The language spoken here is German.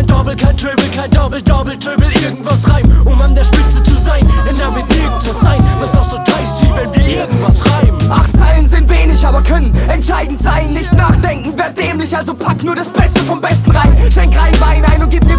Kein Doppel, kein Triple, kein Doppel, Doppel, Triple, irgendwas rein, um an der Spitze zu sein. Denn da wird nirgends sein, was auch so tight sieht, wenn wir irgendwas reimen. 8 Zeilen sind wenig, aber können entscheidend sein. Nicht nachdenken, wär dämlich, also pack nur das Beste vom Besten rein. Schenk rein Wein ein und gib mir